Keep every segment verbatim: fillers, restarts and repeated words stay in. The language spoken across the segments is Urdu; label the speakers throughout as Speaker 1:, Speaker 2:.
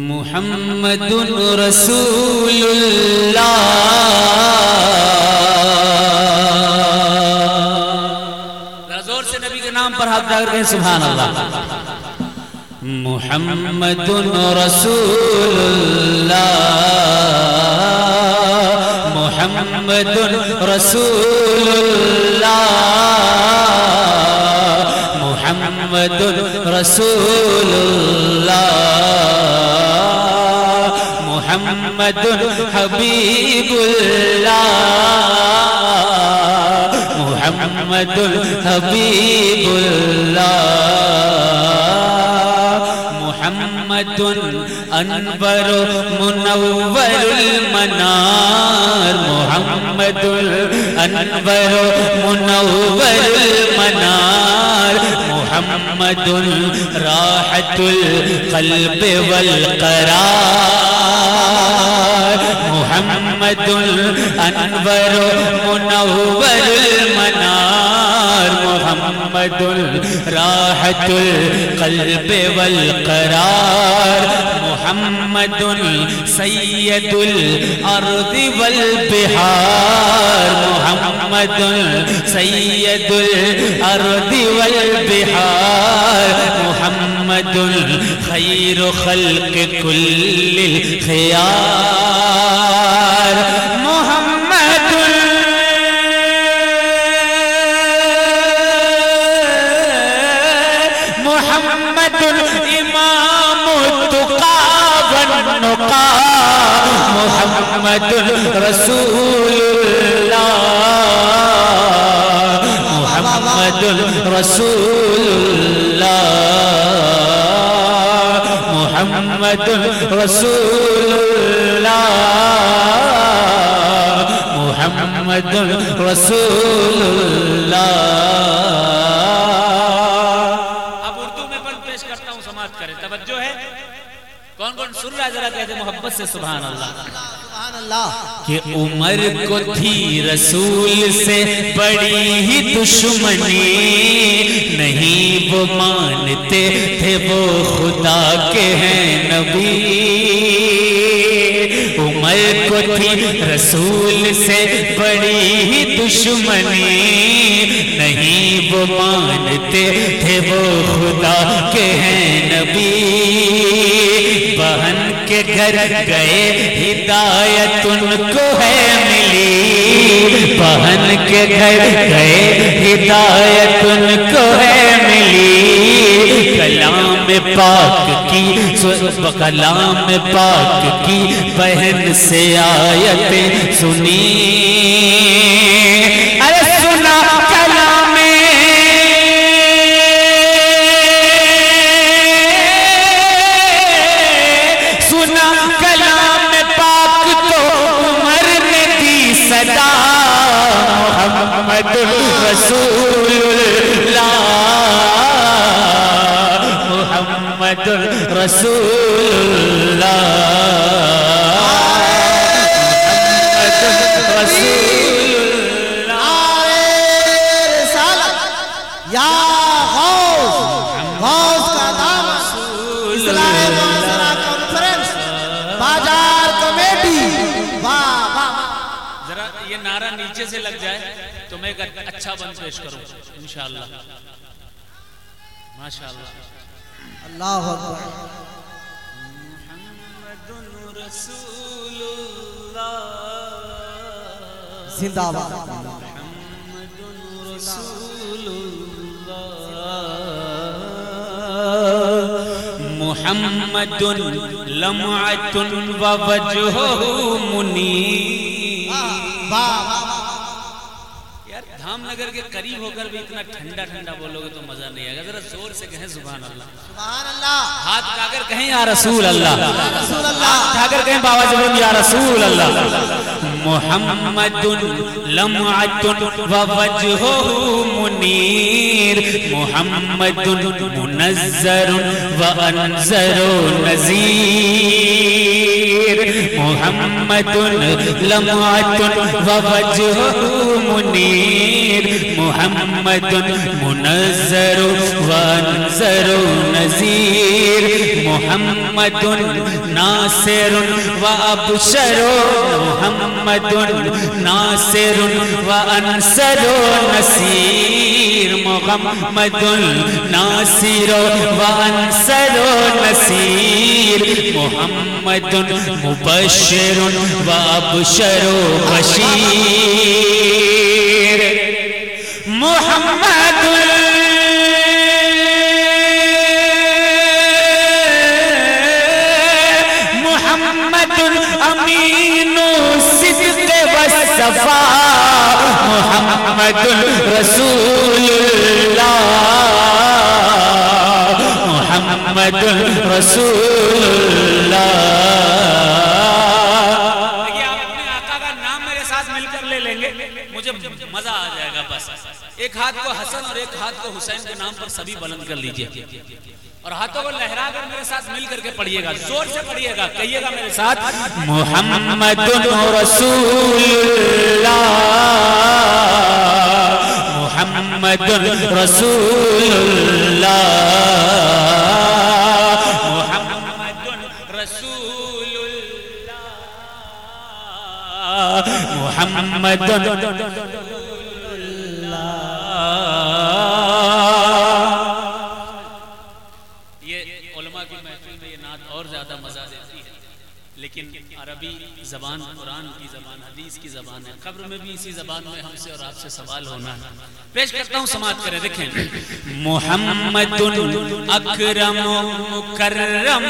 Speaker 1: محمد رسول اللہ ذرا زور سے نبی کے نام پر ہاتھ جاگر کہیں سبحان اللہ محمد رسول اللہ محمد رسول اللہ محمد رسول اللہ محمد حبیب اللہ محمد حبیب اللہ محمد انور منور المنار محمد انور منور المنار محمد راحت القلب والقرار محمد انور منور المنار محمد راحت القلب والقرار محمد سید الارض والبحار محمد سید الارض والبحار محمد خیر خلق کل الخيار محمد محمد امام التقى والنقى محمد رسول الله محمد رسول الله محمد رسول الله محمد رسول الله توجہ ہے کون کون سن رہا ذرا کہتے محبت سے سبحان اللہ سبحان اللہ کہ عمر کو تھی رسول سے بڑی ہی دشمنی نہیں وہ مانتے تھے وہ خدا کے ہیں نبی عمر کو تھی رسول سے بڑی ہی دشمنی نہیں وہ مانتے تھے وہ خدا کے ہیں نبی بہن کے گھر گئے ہدایت ان کو ہے ملی بہن کے گھر گئے ہدایت ان کو ہے ملی کلام پاک کی کلام پاک کی بہن سے آیتیں سنی ارے سنا کلام سنا کلام پاک تو عمر نے دی صدا محمد رسول اللہ محمد رسول اللہ محمد رسول اللہ
Speaker 2: رسالت یا غوث غوث کا نام اصلاح معاشرہ کانفرنس بازار کمیٹی واہ واہ
Speaker 1: ذرا یہ نعرہ نیچے سے لگ جائے تو میں ایک اچھا بند پیش کروں انشاءاللہ ماشاءاللہ
Speaker 2: اللہ اکبر
Speaker 1: محمد رسول اللہ
Speaker 2: زندہ باد
Speaker 1: محمد رسول اللہ محمد لمعة ووجهه منیر یار دھام نگر کے قریب ہو کر بھی اتنا ٹھنڈا ٹھنڈا بولو گے تو مزہ نہیں آئے گا ذرا زور سے کہیں سبحان اللہ
Speaker 2: سبحان اللہ
Speaker 1: ہاتھ اٹھا کر کہیں یا رسول اللہ ہاتھ اٹھا کر کہیں بابا جبرم یا رسول اللہ محمد لمعة ووجهه منیر محمد منذر وانذر نذیر محمد لمعة ووجهه منير محمد منذر وانذر نذير محمد ناصر وابشر محمد ناصر وانصر نصير محمد ناصر وانصر نصير محمد مبشر وابشر بشير محمد محمد امین الصدق والصفاء محمد رسول اللہ محمد رسول اللہ. دیکھیے آپ اپنے آقا کا نام میرے ساتھ مل کر لے لیں گے مجھے مزہ آ جائے گا. بس ایک ہاتھ کو حسن اور ایک ہاتھ کو حسین کے نام پر سبھی بلند کر لیجئے اور ہاتھوں کو لہرا کر میرے ساتھ مل کر کے پڑھیے گا. زور سے پڑھیے گا, کہیے گا میرے ساتھ محمد رسول اللہ محمد رسول اللہ محمد رسول اللہ محمد لیکن عربی زبان قرآن کی زبان حدیث کی زبان ہے. قبر میں بھی اسی زبان میں ہم سے اور آپ سے سوال ہونا ہے. پیش کرتا ہوں, سماعت کریں. دیکھیں محمد اکرم مکرم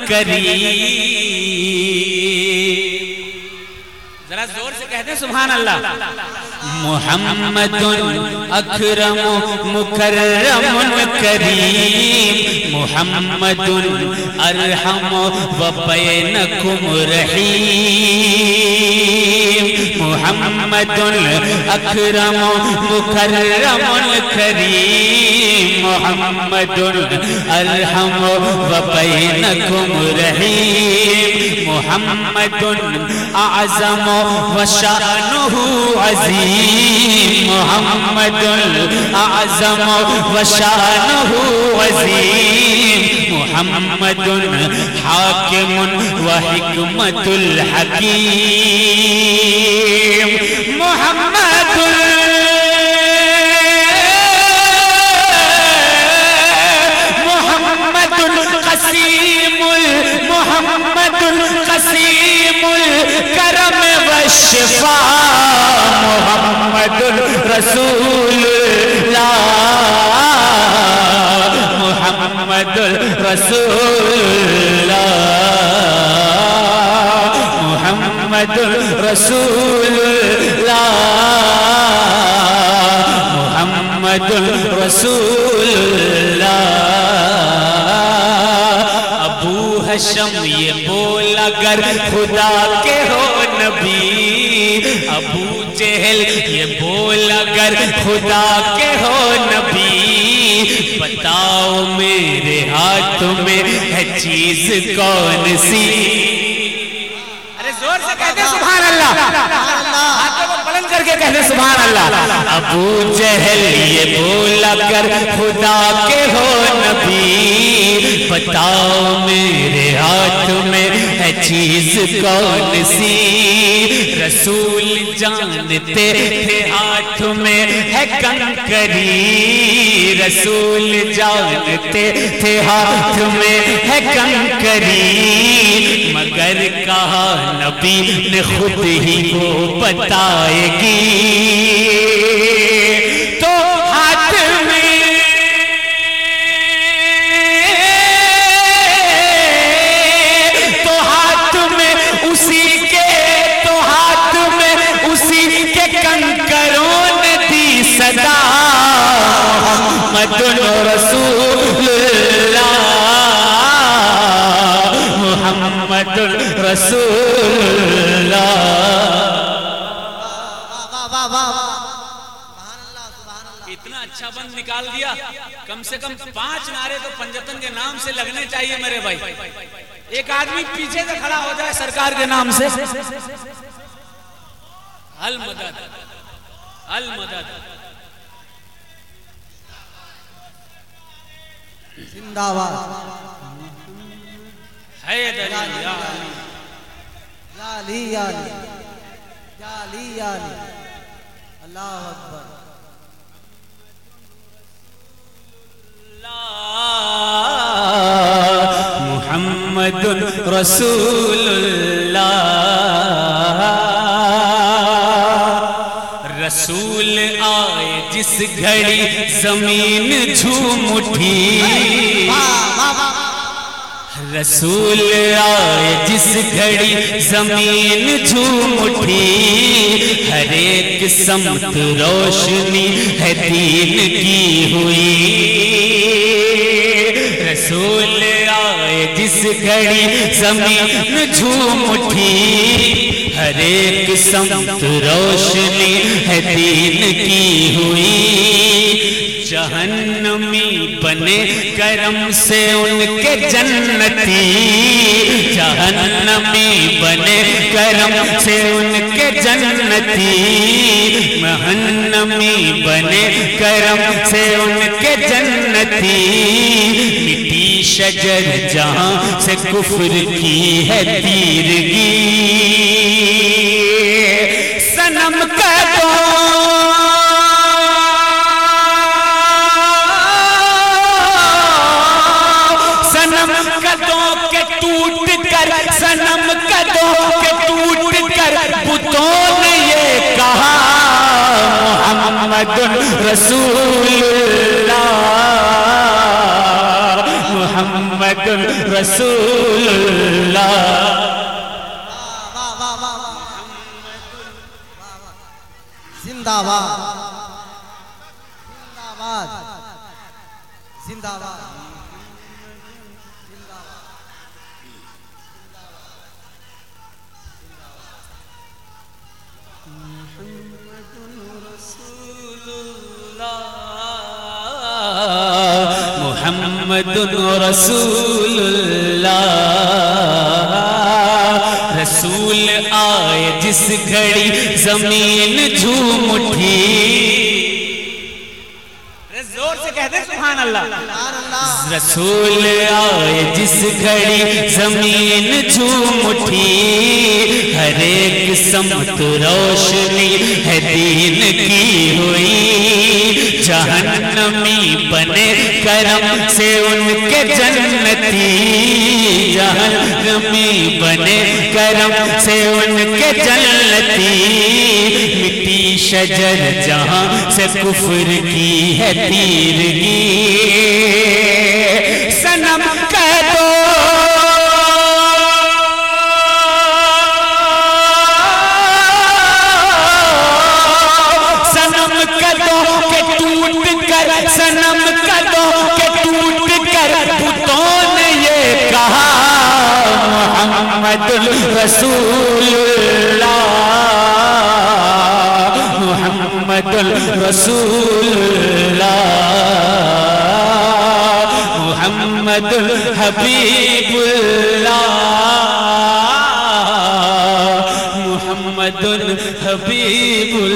Speaker 1: کریم, ذرا زور سے کہتے ہیں سبحان اللہ. محمد اکرم مکرم کریم محمد ارحم و بینکم رحیم محمد اکرم مکرم کریم محمد ارحم و بینکم رحیم محمد اعظم و شأنہ عظیم محمد اعظم و شأنہ عظیم محمد حاکم و حکمت الحکیم محمد محمد قسیم محمد قسیم الکرم والشفاء محمد رسول اللہ محمد رسول اللہ محمد رسول اللہ محمد رسول اللہ. ابو حشم یہ بول اگر خدا کے ہو نبی, ابو جہل یہ بول اگر خدا کے ہو نبی, بتاؤ میرے ہاتھ میں ہے چیز کون سی. ارے زور سے کہتے ہیں سبحان اللہ, ہاتھوں کو بلند کر کے کہتے ہیں سبحان اللہ. ابو جہل یہ بول اگر خدا کے ہو نبی, بتاؤ میرے ہاتھ میں ہے چیز کون سی. رسول جانتے تھے ہاتھ میں ہے کنکری, رسول جانتے تھے ہاتھ میں ہے کنکری, مگر کہا نبی نے خود ہی وہ بتائے گی. تو ہاتھ میں تو ہاتھ میں اسی کے تو ہاتھ میں اسی کے کنکروں نے دی صدا محمد رسول اللہ محمد رسول اللہ. اتنا اچھا بند نکال دیا, کم سے کم پانچ نعرے تو پنجتن کے نام سے لگنے چاہیے میرے بھائی. ایک آدمی پیچھے سے کھڑا ہو جائے سرکار کے نام سے المدد المدد
Speaker 2: زندہ باد
Speaker 1: حیدر یا علی
Speaker 2: یا علی یا علی یا علی یا علی اللہ اکبر
Speaker 1: محمد رسول اللہ رسول آئے جس گھڑی زمین جھوم اٹھی رسول آئے جس گھڑی زمین جھوم اٹھی ہر ایک سمت روشنی ہے دین کی ہوئی رسول آئے جس گھڑی زمین جھوم اٹھی ہر ایک سمت روشنی ہے دین کی ہوئی جہنمی بنے کرم سے ان کے جنتی جہنمی بنے کرم سے ان کے جنتی جہنمی بنے کرم سے ان کے جنتی مٹی شجر جہاں سے کفر کی ہے تیرگی صنم کا دو صنم قدوں کے ٹوٹ کر بتوں نے یہ کہا محمد رسول اللہ محمد رسول اللہ
Speaker 2: زندہ باد زندہ باد
Speaker 1: محمد رسول اللہ رسول آئے جس گھڑی زمین جھوم اٹھی زور سے کہتے سبحان اللہ رسول آئے جس گھڑی زمین جھوم اٹھی ہر ایک سمت روشنی ہے دین کی ہوئی جہنمی بنے کرم سے ان کے جنتی جہنمی بنے کرم سے ان کے جنتی مٹی شجر جہاں سے کفر کی ہے تیرگی صنم کہہ دو صنم قدوں کے ٹوٹ کر صنم قدوں کے ٹوٹ کر بتوں نے یہ کہا محمد رسول اللہ محمد رسول اللہ محمد حبیب اللہ محمد حبیب